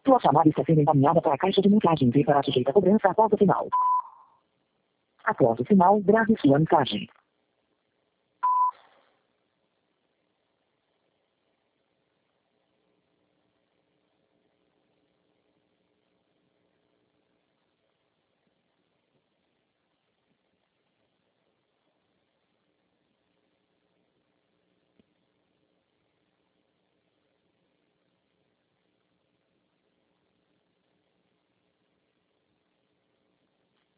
Sua chamada está sendo encaminhada para a caixa de mensagens e será sujeita a cobrança após o final. Após o final, grave sua mensagem.